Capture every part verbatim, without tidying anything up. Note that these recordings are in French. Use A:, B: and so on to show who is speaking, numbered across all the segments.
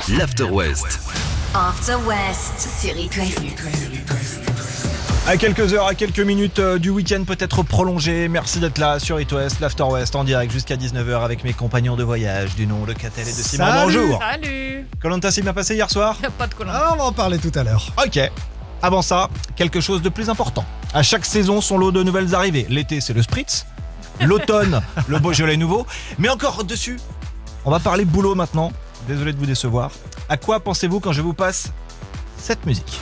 A: l'After West.
B: After West sur It West.
C: À quelques heures, à quelques minutes euh, du week-end peut-être prolongé. Merci d'être là sur It West, l'After West en direct jusqu'à dix-neuf heures avec mes compagnons de voyage du nom de Catel et de Simon.
D: Salut.
C: Bonjour.
E: Salut.
C: Koh-Lanta s'est bien passé hier soir?
E: Y'a pas de collant.
D: Ah, on va en parler tout à l'heure.
C: Ok. Avant ça, quelque chose de plus important. À chaque saison, son lot de nouvelles arrivées. L'été, c'est le Spritz. L'automne, le Beaujolais nouveau. Mais encore dessus, on va parler boulot maintenant. Désolé de vous décevoir. À quoi pensez-vous quand je vous passe cette musique?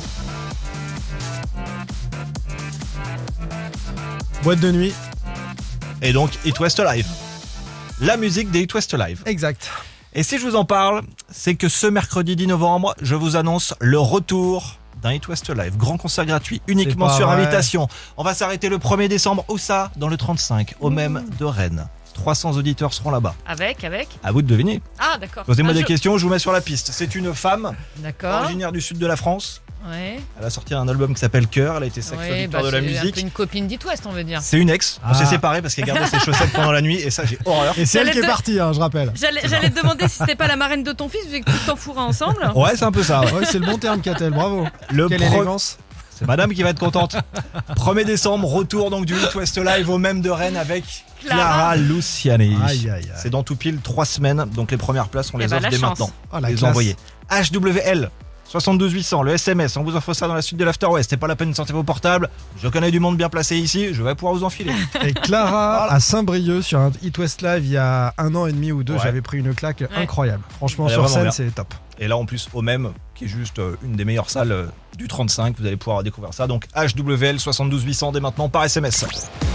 D: Boîte de nuit.
C: Et donc, It West Live. La musique des It West Live.
D: Exact.
C: Et si je vous en parle, c'est que ce mercredi dix novembre, je vous annonce le retour d'un It West Live. Grand concert gratuit, uniquement
D: pas
C: sur
D: vrai.
C: invitation. On va s'arrêter le premier décembre. Où ça? Dans le trente-cinq, au même de Rennes. trois cents auditeurs seront là-bas.
E: Avec, avec.
C: À vous de deviner.
E: Ah, d'accord.
C: Posez-moi
E: Ah,
C: des
E: je-
C: questions, je vous mets sur la piste. C'est une femme,
E: D'accord.
C: originaire du sud de la France.
E: Ouais.
C: Elle a sorti un album qui s'appelle Cœur. Elle a été sacrée
E: Ouais,
C: victoire
E: bah,
C: de la
E: c'est un
C: musique.
E: peu une copine d'It West, on veut dire.
C: C'est une ex. On
D: Ah.
C: s'est séparés parce qu'elle gardait ses chaussettes pendant la nuit. Et ça, j'ai horreur.
D: Et c'est elle
E: J'allais
D: qui est
E: te-
D: partie, hein, je rappelle.
E: J'allais, j'allais te demander si c'était pas la marraine de ton fils, vu que tout t'enfourras ensemble.
C: Ouais, c'est un peu ça. ouais.
D: Ouais, c'est le bon terme, Catel, bravo.
C: Le
D: Quelle
C: pro-
D: élégance.
C: C'est madame qui va être contente. premier décembre, retour donc du It West Live au même de Rennes avec Clara,
E: Clara.
C: Luciani.
D: Aïe, aïe, aïe.
C: C'est dans tout pile trois semaines, donc les premières places, on
E: Eh
C: les
E: ben,
C: offre
E: la
C: dès
E: chance.
C: maintenant.
D: Oh, la
C: les
D: classe.
C: envoyer. H W L soixante-douze huit cents, le S M S, on vous offre ça dans la suite de l'After West. C'est pas la peine de sortir vos portables. Je connais du monde bien placé ici, je vais pouvoir vous enfiler.
D: Et Clara à Saint-Brieuc sur un It West Live il y a un an et demi ou deux,
C: Ouais.
D: j'avais pris une claque incroyable. Franchement,
C: Elle est
D: sur
C: vraiment
D: scène,
C: bien.
D: c'est top.
C: Et là en plus au même, qui est juste euh, une des meilleures salles euh, du trente-cinq, vous allez pouvoir découvrir ça. Donc H W L soixante-douze huit cents dès maintenant par S M S.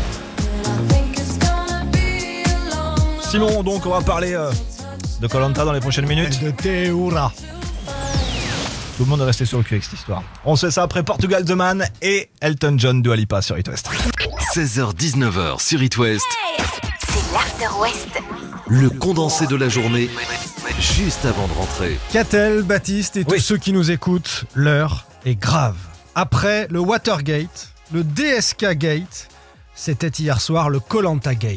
C: Sinon donc on va parler euh, de Koh-Lanta dans les prochaines minutes.
D: Et de Théoura.
C: Tout le monde est resté sur le cul avec cette histoire. On se fait ça après Portugal The Man et Elton John Dua Lipa sur It West.
A: seize heures dix-neuf heures sur It West.
B: C'est l'After West.
A: Le condensé de la journée, juste avant de rentrer.
D: Catel, Baptiste et tous
C: Oui.
D: ceux qui nous écoutent, l'heure est grave. Après le Watergate, le D S K Gate, c'était hier soir le Koh-Lanta Gate.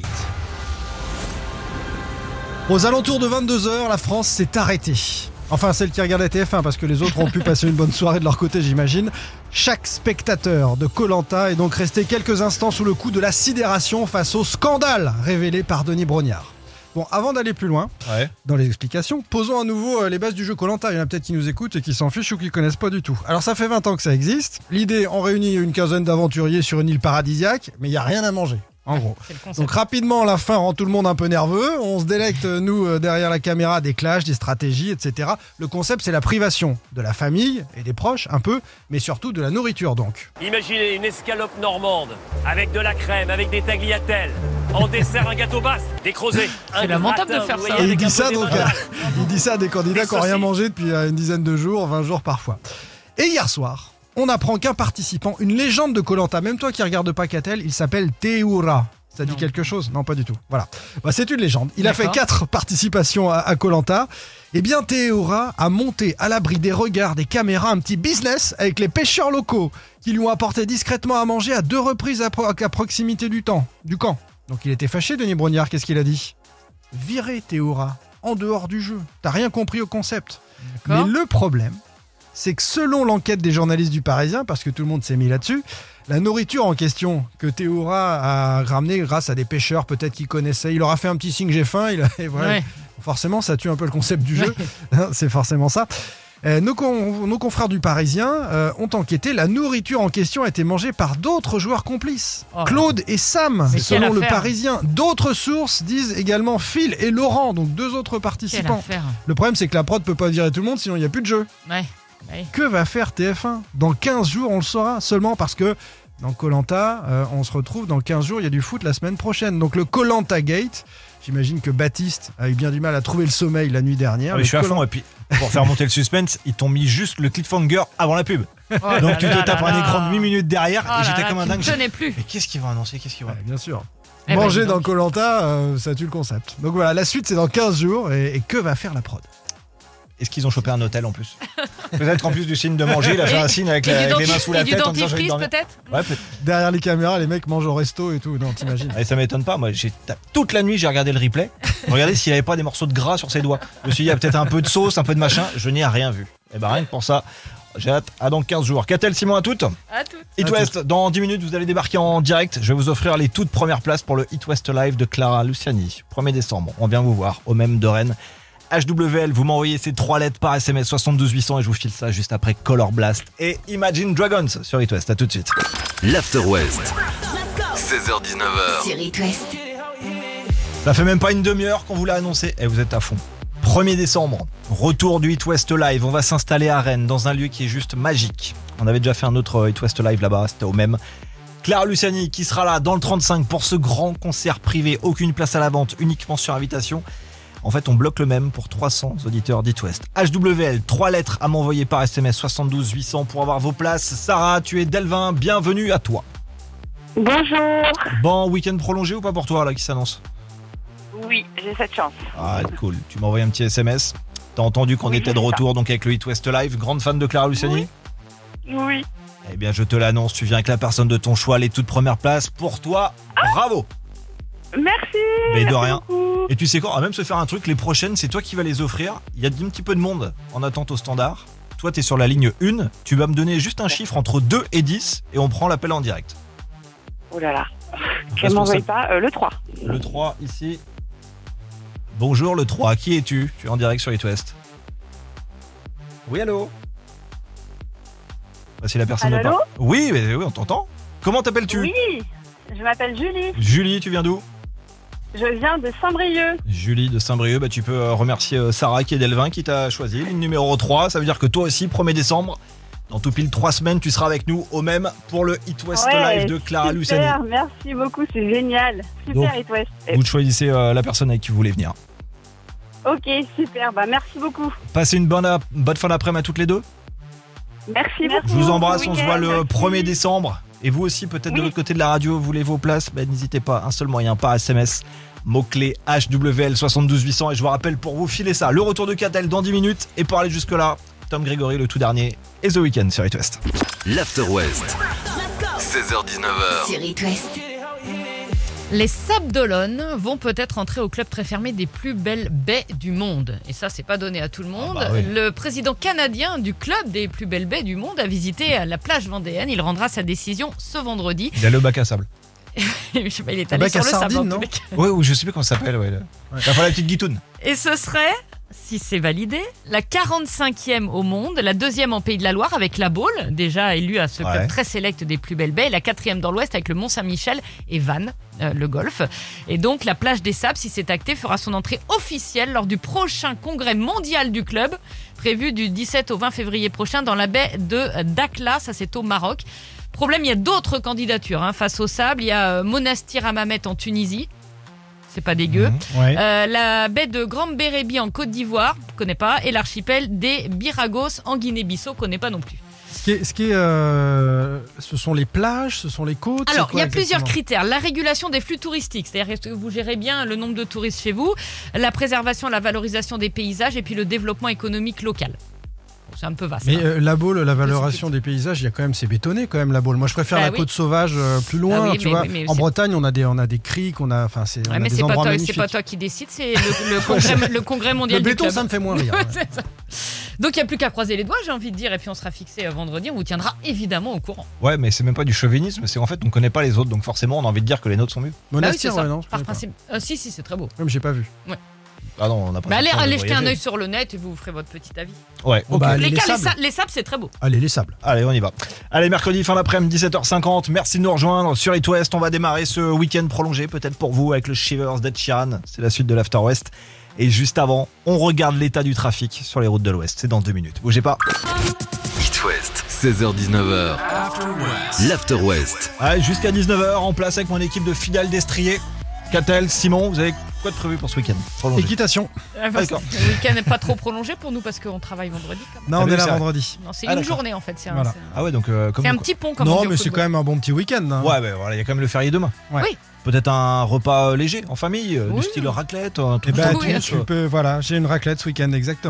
D: Aux alentours de vingt-deux heures, la France s'est arrêtée. Enfin, celle qui regardait T F un, parce que les autres ont pu passer une bonne soirée de leur côté, j'imagine. Chaque spectateur de Koh-Lanta est donc resté quelques instants sous le coup de la sidération face au scandale révélé par Denis Brognard. Bon, avant d'aller plus loin,
C: Ouais.
D: dans les explications, posons à nouveau euh, les bases du jeu Koh-Lanta. Il y en a peut-être qui nous écoutent et qui s'en fichent ou qui connaissent pas du tout. Alors ça fait vingt ans que ça existe. L'idée, on réunit une quinzaine d'aventuriers sur une île paradisiaque, mais il n'y a rien à manger, en gros.
E: C'est le concept.
D: Donc rapidement, la fin rend tout le monde un peu nerveux. On se délecte, nous, euh, derrière la caméra, des clashs, des stratégies, et cetera. Le concept, c'est la privation de la famille et des proches, un peu, mais surtout de la nourriture, donc.
F: Imaginez une escalope normande, avec de la crème, avec des tagliatelles. En dessert, un gâteau basque, des crozets.
E: C'est lamentable de faire ça.
D: Et il dit ça, donc, à, il dit ça à des candidats
F: Des
D: qui n'ont rien
F: saucisses.
D: mangé depuis euh, une dizaine de jours, vingt jours parfois. Et hier soir, on apprend qu'un participant, une légende de Koh-Lanta, même toi qui regardes pas Catel, il s'appelle Théoura. Ça dit
E: Non.
D: quelque chose? Non, pas du tout. Voilà. Bah, c'est une légende. Il a fait
E: D'accord.
D: quatre participations à, à Koh-Lanta. Eh bien, Théoura a monté à l'abri des regards des caméras un petit business avec les pêcheurs locaux qui lui ont apporté discrètement à manger à deux reprises à, pro- à proximité du temps, du camp. Donc il était fâché, Denis Brognard. Qu'est-ce qu'il a dit? Virer Théoura en dehors du jeu. T'as rien compris au concept. Mais
E: D'accord.
D: le problème, c'est que selon l'enquête des journalistes du Parisien, parce que tout le monde s'est mis là-dessus, la nourriture en question que Théoura a ramenée grâce à des pêcheurs peut-être qui connaissaient, il leur a fait un petit signe j'ai faim, il a, et voilà.
E: Ouais.
D: Forcément ça tue un peu le concept du jeu, c'est forcément ça. Euh, nos, con- nos confrères du Parisien euh, ont enquêté, la nourriture en question a été mangée par d'autres joueurs complices,
E: Oh.
D: Claude et Sam,
E: Mais
D: selon
E: quelle
D: le
E: affaire.
D: Parisien. D'autres sources disent également Phil et Laurent, donc deux autres
E: Quelle
D: participants.
E: affaire.
D: Le problème c'est que la prod peut pas virer tout le monde sinon il n'y a plus de jeu.
E: Ouais. Ouais.
D: Que va faire T F un? Dans quinze jours, on le saura, seulement parce que dans Koh-Lanta, euh, on se retrouve dans quinze jours, il y a du foot la semaine prochaine. Donc le Koh-Lanta Gate, j'imagine que Baptiste a eu bien du mal à trouver le sommeil la nuit dernière.
C: Ah, mais
D: Le
C: je suis à
D: Koh-Lanta-
C: fond et puis pour faire monter le suspense, ils t'ont mis juste le cliffhanger avant la pub.
E: Oh
C: Donc
E: là
C: tu
E: là
C: te tapes
E: là
C: un
E: là.
C: écran de huit minutes derrière
E: Oh
C: et
E: là
C: j'étais
E: là,
C: comme un
E: tu
C: dingue.
E: ne tenais plus.
C: Mais qu'est-ce qu'ils vont annoncer? Qu'est-ce qu'ils vont
D: Ouais, bien sûr.
E: Eh ben,
D: Manger
E: dis
D: dans
E: donc.
D: Koh-Lanta, euh, ça tue le concept. Donc voilà, la suite c'est dans quinze jours. Et, et que va faire la prod?
C: Est-ce qu'ils ont chopé un hôtel en plus? Peut-être qu'en plus du signe de manger, il a fait un signe avec, la, avec les mains sous la
E: et du
C: tête en disant
E: dentifrice
C: dormir.
E: peut-être.
C: Ouais, peut-être.
D: Derrière les caméras, les mecs mangent au resto et tout. Non, t'imagines.
C: Et ça m'étonne pas. Moi, j'ai toute la nuit, j'ai regardé le replay. Regardez s'il n'y avait pas des morceaux de gras sur ses doigts. Je me suis dit, il y a peut-être un peu de sauce, un peu de machin. Je n'ai rien vu. Et ben rien que pour ça, j'ai hâte. À dans quinze jours. Qu'a-t-elle, Simon, à toutes?
E: À toutes.
C: It
D: À
C: West, dans dix minutes, vous allez débarquer en direct. Je vais vous offrir les toutes premières places pour le It West Live de Clara Luciani. premier décembre, on vient vous voir au même de Rennes. H W L, vous m'envoyez ces trois lettres par S M S soixante-douze huit cents et je vous file ça juste après Color Blast et Imagine Dragons sur It West. À tout de suite.
A: l'After West. seize heures dix-neuf heures.
B: Sur It West.
C: Ça fait même pas une demi-heure qu'on vous l'a annoncé et vous êtes à fond. premier décembre, retour du It West Live. On va s'installer à Rennes dans un lieu qui est juste magique. On avait déjà fait un autre It West Live là-bas, c'était au même. Clara Luciani qui sera là dans le trente-cinq pour ce grand concert privé. Aucune place à la vente, uniquement sur invitation. En fait, on bloque le même pour trois cents auditeurs d'It West. H W L, trois lettres à m'envoyer par S M S soixante-douze huit cents pour avoir vos places. Sarah, tu es d'Elvin, bienvenue à toi.
G: Bonjour.
C: Bon, week-end prolongé ou pas pour toi là qui s'annonce?
G: Oui, j'ai cette chance.
C: Ah, cool. Tu m'as envoyé un petit S M S. T'as entendu qu'on
G: Oui,
C: était de
G: c'est
C: retour donc avec le It West Live. Grande fan de Clara Luciani?
G: Oui.
C: Eh bien, je te l'annonce, tu viens avec la personne de ton choix, les toutes premières places pour toi. Bravo.
G: Merci.
C: Mais de
G: merci
C: rien.
G: beaucoup.
C: Et tu sais quoi, on va même se faire un truc, les prochaines, c'est toi qui vas les offrir. Il y a un petit peu de monde en attente au standard. Toi, t'es sur la ligne un, tu vas me donner juste un chiffre entre deux et dix et on prend l'appel en direct.
G: Oh là là. Je ne m'envoie pas euh, le trois.
C: Le trois, ici. Bonjour, le trois, qui es-tu? Tu es en direct sur It West. Oui, allô? Bah, si la personne
G: Allô,
C: ne
G: allô
C: parle. Oui, mais oui, on t'entend. Comment t'appelles-tu?
G: Oui. Je m'appelle Julie.
C: Julie, tu viens d'où?
G: Je viens de Saint-Brieuc.
C: Julie de Saint-Brieuc, bah, tu peux euh, remercier euh, Sarah qui est d'Elvin qui t'a choisi. Ligne numéro trois, ça veut dire que toi aussi, premier décembre, dans tout pile trois semaines, tu seras avec nous au même pour le It West
G: Ouais,
C: Live de Clara Luciani.
G: Super, merci beaucoup, c'est génial. Super
C: Donc,
G: It West.
C: Vous choisissez euh, la personne avec qui vous voulez venir.
G: Ok, super, bah merci beaucoup.
C: Passez une bonne, ap- bonne fin d'après-midi à toutes les deux.
G: Merci beaucoup.
C: Je vous embrasse,
G: Bon
C: on se voit
G: week-end,
C: le
G: merci.
C: premier décembre. Et vous aussi, peut-être de
G: Oui.
C: l'autre côté de la radio, vous voulez vos places, bah, n'hésitez pas, un seul moyen, par S M S. Mot-clé H W L soixante-douze huit cents et je vous rappelle pour vous filer ça. Le retour de Catel dans dix minutes et pour aller jusque là, Tom Grégory le tout dernier et The Weeknd sur It West.
A: L'After West. seize heures dix-neuf heures.
B: Sur It West.
E: Les Sables d'Olonne vont peut-être entrer au club très fermé des plus belles baies du monde. Et ça, c'est pas donné à tout le monde.
C: Ah bah oui.
E: Le président canadien du club des plus belles baies du monde a visité la plage vendéenne. Il rendra sa décision ce vendredi.
C: Il a le bac à sable.
E: Je sais pas, il est
D: Un
E: allé
D: bac
E: sur
D: à
E: le
D: sardines,
E: sable. en
D: non
E: tous les cas.
C: Oui, oui, je sais plus comment ça s'appelle. Ouais, là. Il va falloir la petite guitoune.
E: Et ce serait, si c'est validé, la quarante-cinquième au monde, la deuxième en Pays de la Loire avec la Baule, déjà élue à ce club
C: Ouais.
E: très sélect des plus belles baies, et la quatrième dans l'Ouest avec le Mont-Saint-Michel et Vannes, euh, le golf. Et donc la plage des Sables, si c'est acté, fera son entrée officielle lors du prochain congrès mondial du club, prévu du dix-sept au vingt février prochain dans la baie de Dakhla, ça c'est au Maroc. Problème, il y a d'autres candidatures hein, face au sable. Il y a euh, Monastir Hammamet en Tunisie. C'est pas dégueu.
D: Ouais.
E: Euh, la baie de Grand Bérébi en Côte d'Ivoire, je connais pas. Et l'archipel des Biragos en Guinée-Bissau, connais pas non plus.
D: Ce qui est, ce qui est euh, ce sont les plages, ce sont les côtes.
E: Alors,
D: c'est quoi
E: il y a plusieurs
D: exactement
E: critères. La régulation des flux touristiques, c'est-à-dire que vous gérez bien le nombre de touristes chez vous, la préservation, la valorisation des paysages et puis le développement économique local. Bon, c'est un peu vaste.
D: Mais
E: hein.
D: euh, la Baule, la valorisation des paysages, il y a quand même, c'est bétonné quand même la Baule. Moi, je préfère
E: Bah
D: la
E: oui.
D: côte sauvage euh, plus loin,
E: Ah oui,
D: tu
E: mais
D: vois.
E: oui, mais
D: en
E: c'est-
D: Bretagne, on a des, on a des criques, on a, enfin, c'est, on
E: Ouais,
D: a
E: mais
D: des
E: c'est pas,
D: endroits
E: toi,
D: magnifiques.
E: c'est pas toi qui décide, c'est le, le congrès, le congrès
D: Le
E: mondial du
D: béton,
E: club.
D: ça me fait moins rire. ouais.
E: C'est ça. Donc il n'y a plus qu'à croiser les doigts, j'ai envie de dire, et puis on sera fixé euh, vendredi, on vous tiendra évidemment au courant.
C: Ouais, mais c'est même pas du chauvinisme, c'est en fait on connaît pas les autres, donc forcément on a envie de dire que les nôtres sont mieux.
D: Monastir,
E: Bah oui, c'est ça,
D: ouais, non, je
E: par
D: connais pas.
E: principe. Euh, si, si, c'est très beau.
D: Même j'ai pas vu.
C: Ah non, on n'a pas.
E: Bah,
C: le
E: allez
C: temps de
E: allez jeter un
C: voyager.
E: œil sur le net et vous vous ferez votre petit avis.
C: Ouais,
D: Oh,
C: ok.
D: bah, allez,
E: les,
D: les
E: cas, les,
D: sables.
E: sa- les sables, c'est très beau.
D: Allez, les sables.
C: Allez, on y va. Allez, mercredi, fin d'après-midi, dix-sept heures cinquante. Merci de nous rejoindre sur It West. On va démarrer ce week-end prolongé, peut-être pour vous, avec le Shivers d'Ed Sheeran. C'est la suite de l'After West. Et juste avant, on regarde l'état du trafic sur les routes de l'Ouest. C'est dans deux minutes. Bougez pas.
A: It West. seize heures dix-neuf heures. L'After West.
C: Allez, jusqu'à dix-neuf heures, en place avec mon équipe de fidèles destriers. Catel, Simon, vous avez quoi de prévu pour ce week-end prolongé?
D: Équitation.
E: Ah, bah,
C: D'accord.
E: Le week-end n'est pas trop prolongé pour nous parce qu'on travaille vendredi. Quand même.
D: Non,
C: Ah
D: on
C: oui,
D: est là
C: c'est vrai.
D: vendredi.
E: Non, c'est
C: Ah,
E: une
C: d'accord.
E: journée en fait. C'est un,
D: Voilà.
E: c'est un-
C: Ah ouais, donc euh, comme
E: c'est un petit pont comme on
D: Non,
E: dit au
D: mais c'est
E: football.
D: quand même un bon petit week-end. hein.
C: Ouais, ben voilà, il y a quand même le férié demain.
D: Ouais.
E: Oui.
C: Peut-être un repas euh, léger en famille, euh,
E: Oui.
C: du style raclette, un
D: Eh
C: truc
D: ben,
C: comme
E: Oui,
C: ça.
D: tu, tu peux, voilà, j'ai une raclette ce week-end, exactement.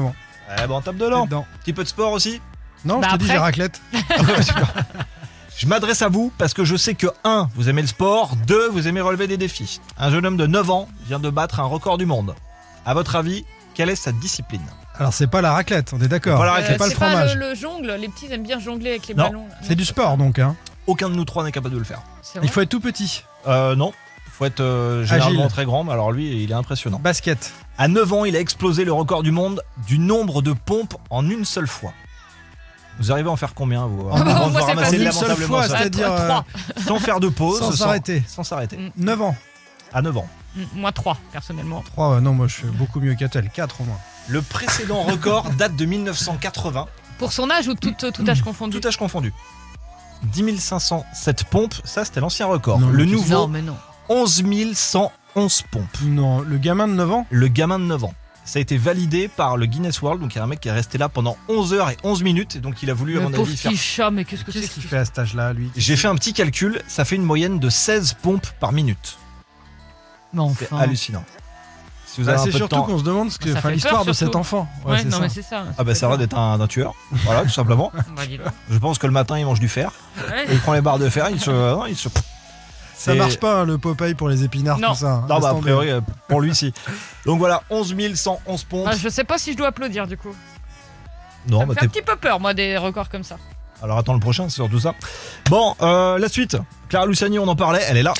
C: Eh ben, on tape dedans.
D: Dedans.
C: Petit peu de sport aussi.
D: Non,
E: Bah
D: je te dis,
E: après.
D: j'ai raclette.
C: Je m'adresse à vous parce que je sais que un, vous aimez le sport, deux, vous aimez relever des défis. Un jeune homme de neuf ans vient de battre un record du monde. À votre avis, quelle est sa discipline?
D: Alors, c'est pas la raclette, on est d'accord.
C: C'est pas la
E: Euh,
C: raclette.
D: c'est pas le
E: c'est
D: fromage.
E: le, le jongle, les petits aiment bien jongler avec les
C: Non.
E: ballons. là.
D: C'est du sport, donc. Hein.
C: Aucun de nous trois n'est capable de le faire.
E: C'est vrai.
D: Il faut être tout petit.
C: Euh, non. Faut être euh, généralement
D: Agile.
C: très grand, mais alors lui, il est impressionnant.
D: Basket.
C: À neuf ans, il a explosé le record du monde du nombre de pompes en une seule fois. Vous arrivez à en faire combien, vous
D: Ah bah,
C: Avant de
E: moi,
C: vous
E: c'est
C: ramasser
E: facile.
D: Une seule
C: lamentablement
D: fois,
C: ça.
D: c'est-à-dire
E: Ah,
D: euh,
E: trois.
C: Sans faire de pause.
D: Sans s'arrêter.
C: Sans s'arrêter.
E: Mm.
D: neuf ans.
C: À neuf ans.
E: Mm, Moi, trois, personnellement.
D: trois, non, moi je suis beaucoup mieux qu'Atel. quatre au moins.
C: Le précédent record date de mille neuf cent quatre-vingts,
E: Pour son âge ou tout, tout âge confondu?
C: tout âge confondu. dix mille cinq cent sept pompes, ça c'était l'ancien record.
D: Non,
C: le
D: mais
C: nouveau,
E: Non, mais non.
C: onze mille cent onze pompes.
D: Non, le gamin de neuf ans.
C: Le gamin de neuf ans. Ça a été validé par le Guinness World, donc il y a un mec qui est resté là pendant onze heures et onze minutes, et donc il a voulu, à
E: Le
C: mon
E: pauvre
C: avis, faire...
E: petit chat, mais qu'est-ce que c'est
D: Qu'est-ce
E: que
D: qu'il
E: ça?
D: fait à cet âge-là, lui?
C: J'ai fait un petit calcul, ça fait une moyenne de seize pompes par minute.
E: Mais
C: C'est
E: enfin.
C: hallucinant. Si vous
D: Bah,
C: avez un
D: c'est
C: peu de
D: surtout
C: temps...
D: qu'on se demande ce que,
E: Ça
D: enfin,
E: fait
D: l'histoire
E: peur,
D: de cet
E: surtout.
D: enfant. Ouais,
E: Ouais,
D: c'est
E: non,
D: ça.
E: mais c'est ça.
C: Ah bah ça va d'être un, un tueur, voilà tout simplement.
E: Bah, dis donc.
C: Je pense que le matin il mange du fer,
E: Ouais.
C: et il prend les barres de fer, il se... non, il se...
D: Ça
C: C'est-
D: marche pas, hein, le Popeye pour les épinards,
E: Non.
D: tout ça. hein.
C: Non,
D: Laisse
C: bah a
D: tomber.
C: priori, euh, pour lui, si. Donc voilà, onze mille cent onze pompes.
E: Ah, je sais pas si je dois applaudir du coup.
C: Non,
E: Ça me
C: bah
E: fait
C: t'es.
E: un petit peu peur, moi, des records comme ça.
C: Alors attends le prochain, c'est surtout ça. Bon, euh, la suite. Clara Luciani, on en parlait, elle est là.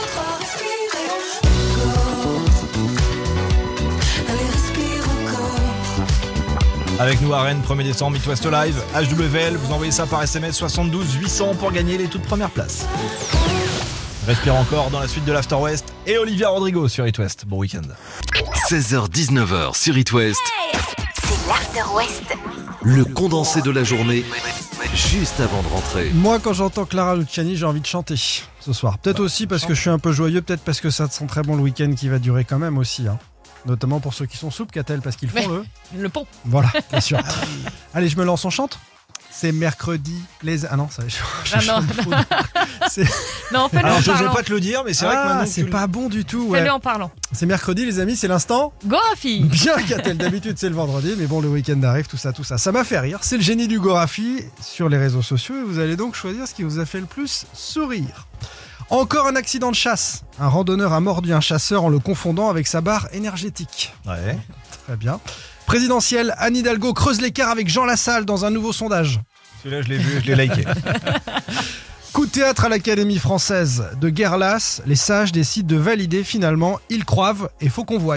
C: Avec nous à Rennes, premier décembre, It West Live, H W L, vous envoyez ça par S M S soixante-douze huit cents pour gagner les toutes premières places. Respire encore dans la suite de l'After West et Olivia Rodrigo sur It West. Bon week-end.
A: seize heures dix-neuf heures sur It West.
B: C'est l'After West.
A: Le condensé de la journée, juste avant de rentrer.
D: Moi, quand j'entends Clara Luciani, j'ai envie de chanter ce soir. Peut-être aussi parce que je suis un peu joyeux, peut-être parce que ça sent très bon le week-end qui va durer quand même aussi. Hein. Notamment pour ceux qui sont souples, qu'a-t-elle, parce qu'ils font
E: Ouais.
D: le.
E: Le pont.
D: Voilà, bien sûr. Allez, je me lance, on chante. C'est mercredi, les. Ah non, ça je, je
E: Ah non,
D: chante faux. C'est
E: Non, fais-le
C: Alors
E: en
C: je n'osais
E: parlant.
C: pas te le dire, mais c'est vrai que
D: ah,
C: maintenant. que
D: c'est
C: tu le-
D: pas bon du tout. Ouais.
E: Fais-le en parlant.
D: C'est mercredi, les amis, c'est l'instant.
E: Gorafi.
D: Bien qu'a-t-elle d'habitude, c'est le vendredi, mais bon, le week-end arrive, tout ça, tout ça. Ça m'a fait rire. C'est le génie du Gorafi sur les réseaux sociaux et vous allez donc choisir ce qui vous a fait le plus sourire. Encore un accident de chasse. Un randonneur a mordu un chasseur en le confondant avec sa barre énergétique.
C: Ouais.
D: Très bien. Présidentielle, Anne Hidalgo creuse l'écart avec Jean Lassalle dans un nouveau sondage.
C: Celui-là, je l'ai vu, je l'ai liké.
D: Coup de théâtre à l'Académie française de guerre lasse, les sages décident de valider finalement Ils croivent et faut qu'on voie.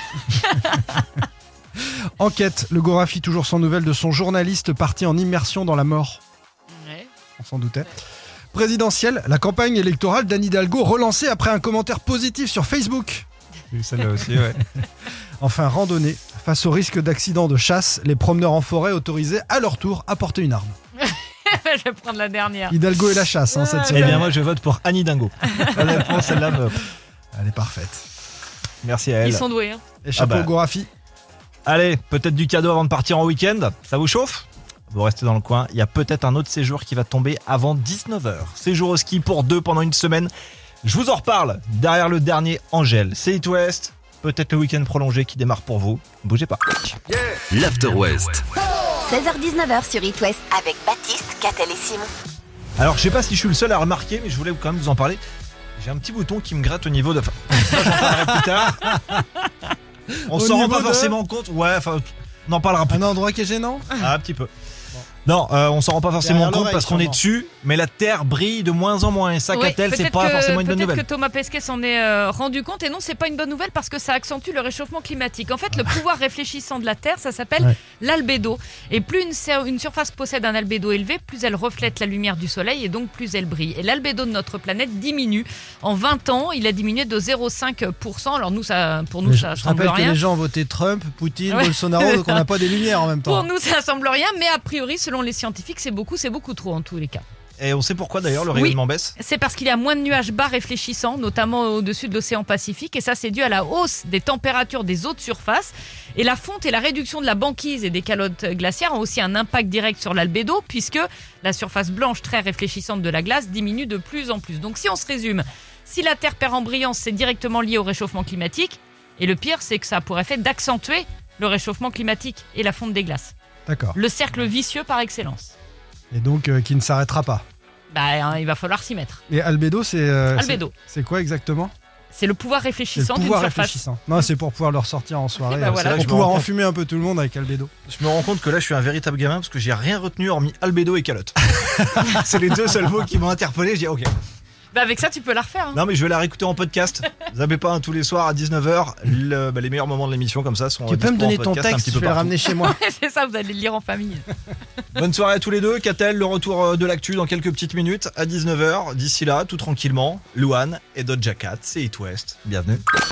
D: Enquête, le Gorafi toujours sans nouvelles de son journaliste parti en immersion dans la mort.
E: Ouais.
D: On s'en doutait. Présidentielle, la campagne électorale d'Anne Hidalgo relancée après un commentaire positif sur Facebook.
C: Celle-là aussi, ouais.
D: Enfin, randonnée. Face au risque d'accident de chasse, les promeneurs en forêt autorisés à leur tour à porter une arme.
E: Je vais prendre la dernière.
D: Hidalgo et la chasse, hein, cette
C: Eh
D: semaine.
C: bien, moi, je vote pour Annie Dingo. Honnêtement, celle-là me.
D: Elle est parfaite.
C: Merci à elle.
E: Ils sont doués. Hein.
D: Et chapeau
C: Ah bah.
D: au Gorafi.
C: Allez, peut-être du cadeau avant de partir en week-end. Ça vous chauffe? Vous restez dans le coin. Il y a peut-être un autre séjour qui va tomber avant dix-neuf heures. Séjour au ski pour deux pendant une semaine. Je vous en reparle derrière le dernier Angèle. C'est It West. Peut-être le week-end prolongé qui démarre pour vous. Bougez pas.
A: L'After West.
B: seize heures dix-neuf heures sur It West avec Baptiste, Catel et Simon.
C: Alors, je sais pas si je suis le seul à remarquer, mais je voulais quand même vous en parler. J'ai un petit bouton qui me gratte au niveau de. Enfin, ça, j'en parlerai plus tard. On
D: Au
C: s'en rend
D: niveau
C: pas
D: de-
C: forcément compte. Ouais, enfin, on en parlera plus
D: Un endroit qui est gênant.
C: Ah, un petit peu. Non, euh, on s'en rend pas forcément
D: Derrière
C: compte
D: l'oreille,
C: parce qu'on est
D: sûrement.
C: dessus, mais la terre brille de moins en moins et ça,
E: Oui,
C: Catel, c'est
E: peut-être
C: pas
E: que-
C: forcément une bonne
E: peut-être
C: nouvelle.
E: que Thomas Pesquet s'en est euh, rendu compte et non, c'est pas une bonne nouvelle parce que ça accentue le réchauffement climatique. En fait, le pouvoir réfléchissant de la Terre, ça s'appelle
D: Ouais.
E: l'albédo. Et plus une, ser- une surface possède un albédo élevé, plus elle reflète la lumière du soleil et donc plus elle brille. Et l'albédo de notre planète diminue. En vingt ans, il a diminué de zéro virgule cinq pour cent. Alors nous, ça, pour nous,
D: Mais
E: ça
D: je
E: semble
D: rappelle que
E: rien.
D: les gens ont voté Trump, Poutine,
E: Ouais.
D: Bolsonaro, donc on n'a pas des lumières en même temps.
E: Pour nous, ça semble rien, mais a priori, selon les scientifiques, c'est beaucoup, c'est beaucoup trop en tous les cas.
C: Et on sait pourquoi d'ailleurs le
E: Oui.
C: rayonnement baisse.
E: C'est parce qu'il y a moins de nuages bas réfléchissants, notamment au-dessus de l'océan Pacifique, et ça c'est dû à la hausse des températures des eaux de surface. Et la fonte et la réduction de la banquise et des calottes glaciaires ont aussi un impact direct sur l'albédo, puisque la surface blanche très réfléchissante de la glace diminue de plus en plus. Donc si on se résume, si la Terre perd en brillance, c'est directement lié au réchauffement climatique, et le pire c'est que ça a pour effet d'accentuer le réchauffement climatique et la fonte des glaces.
D: D'accord.
E: Le cercle vicieux par excellence.
D: Et donc, euh, qui ne s'arrêtera pas.
E: Bah, hein, il va falloir s'y mettre.
D: Et albédo, c'est. euh,
E: Albédo,
D: C'est c'est quoi exactement?
E: c'est le pouvoir
D: C'est le
E: réfléchissant d'une
D: pouvoir
E: surface.
D: réfléchissant. Non, c'est pour pouvoir le ressortir en soirée.
E: Eh ben
D: euh,
E: voilà.
C: C'est là que
D: Pour
C: je me
D: pouvoir
C: rends compte-
D: enfumer un peu tout le monde avec albédo.
C: Je me rends compte que là, je suis un véritable gamin parce que j'ai rien retenu hormis albédo et calotte. C'est les deux seuls mots qui m'ont interpellé. Je dis ok.
E: Bah, avec ça, tu peux la refaire. Hein.
C: Non, mais je vais la réécouter en podcast. Zappez pas hein, tous les soirs à dix-neuf heures. Le, bah, les meilleurs moments de l'émission comme ça sont.
D: Tu
C: euh,
D: peux me
C: dispo en
D: donner ton
C: podcast un
D: texte,
C: petit
D: je
C: peu
D: vais le
C: partout.
D: ramener chez moi.
E: C'est ça, vous allez le lire en famille.
C: Bonne soirée à tous les deux. Catel, le retour euh, de l'actu dans quelques petites minutes à dix-neuf heures. D'ici là, tout tranquillement, Luan et Doja Cat, c'est It West. Bienvenue.